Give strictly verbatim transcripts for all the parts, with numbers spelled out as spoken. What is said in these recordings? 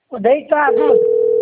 Tô deitado.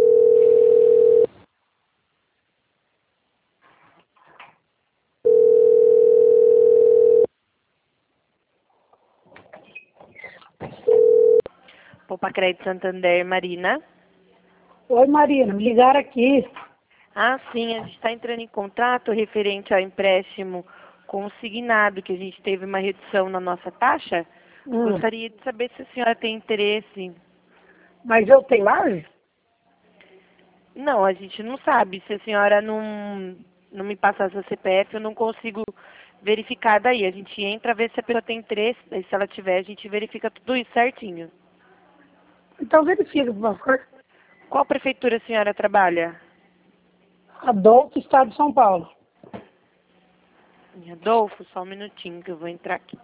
Poupa Crédito Santander, Marina. Oi, Marina, me ligaram aqui. Ah, sim, a gente está entrando em contato referente ao empréstimo consignado, que a gente teve uma redução na nossa taxa. Hum, Gostaria de saber se a senhora tem interesse. mas eu tenho margem? Não, a gente não sabe. Se a senhora não, não me passar seu C P F, eu não consigo verificar daí. A gente entra, vê se a pessoa tem interesse, daí se ela tiver, a gente verifica tudo isso certinho. Então verifica, por favor. Qual prefeitura a senhora trabalha? Adolfo, Estado de São Paulo. Adolfo, só um minutinho que eu vou entrar aqui.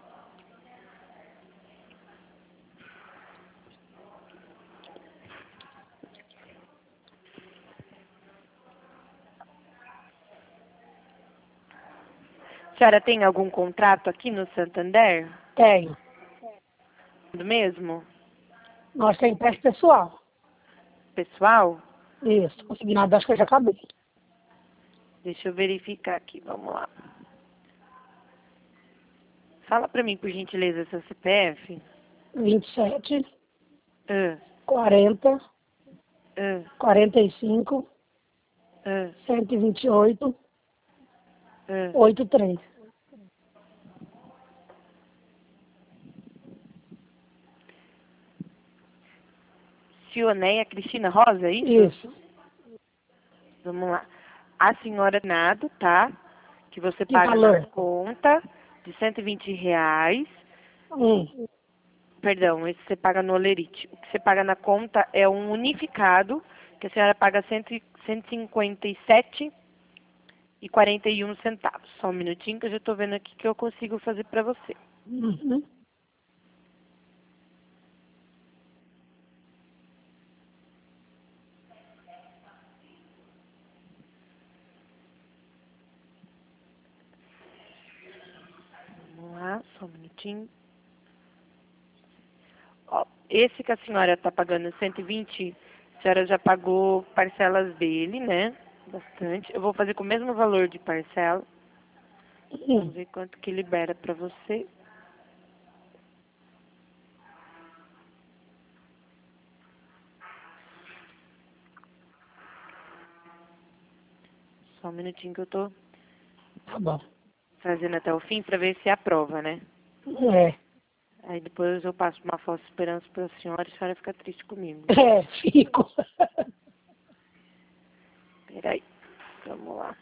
A senhora tem algum contrato aqui no Santander? Tenho. Do mesmo? Nós temos empréstimo pessoal. Pessoal? Isso, consignado, acho que eu já acabei. Deixa eu verificar aqui, vamos lá. Fala pra mim, por gentileza, seu C P F. vinte e sete, Ah, quarenta, ah, quarenta e cinco, ah, cento e vinte e oito, ah. oitenta e três. Sioneia Cristina Rosa, é isso? Isso. Vamos lá. A senhora nado, tá? Que você Que paga na valor? conta de cento e vinte reais. Hum. Perdão, esse você paga no Olerite. O que você paga na conta é um unificado, que a senhora paga cento e cinquenta e sete e quarenta e um centavos. Só um minutinho que eu já estou vendo aqui que eu consigo fazer para você. Uhum. Vamos lá, só um minutinho. Ó, esse que a senhora está pagando cento e vinte, a senhora já pagou parcelas dele, né? Bastante. Eu vou fazer com o mesmo valor de parcela. Hum. Vamos ver quanto que libera para você. Só um minutinho que eu estou Tá bom. fazendo até o fim para ver se aprova, né? É. Aí depois eu passo uma falsa esperança para a senhora e a senhora fica triste comigo. É, fico. Peraí, vamos lá.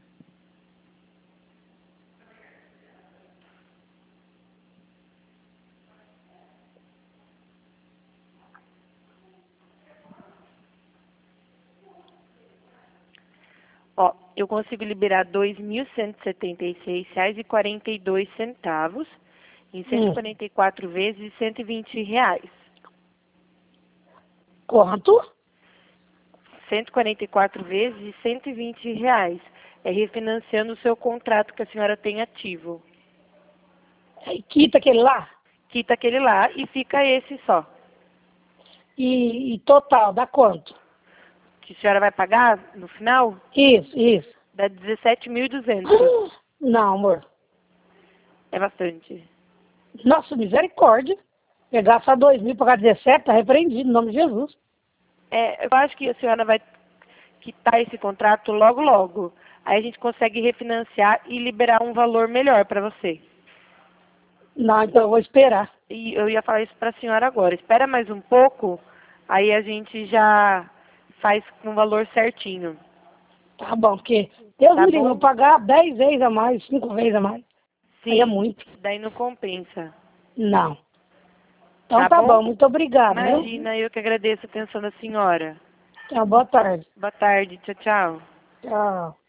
Ó, eu consigo liberar dois mil cento e setenta e seis reais e quarenta e dois centavos em cento e Hum. quarenta e quatro vezes de cento e vinte reais. Quanto? cento e quarenta e quatro vezes de cento e vinte reais. É refinanciando o seu contrato que a senhora tem ativo. Aí quita aquele lá. Quita aquele lá e fica esse só. E, e total, dá quanto? Que a senhora vai pagar no final, Isso, isso. dá dezessete mil e duzentos. Não, amor. É bastante. Nossa, misericórdia. Pegar só dois mil, pagar dezessete, tá repreendido, em nome de Jesus. É, eu acho que a senhora vai quitar esse contrato logo, logo. Aí a gente consegue refinanciar e liberar um valor melhor para você. Não, então eu vou esperar. E eu ia falar isso para a senhora agora. Espera mais um pouco, aí a gente já faz com o valor certinho. Tá bom, porque Deus Tá me livre, eu vou bom? pagar dez vezes a mais, cinco vezes a mais. Aí é Sim, muito. daí não compensa. Não. Então Tá tá bom? bom, muito obrigado, viu? Imagina, eu que agradeço a atenção da senhora. Tá, boa tarde. Boa tarde, tchau, tchau. Tchau.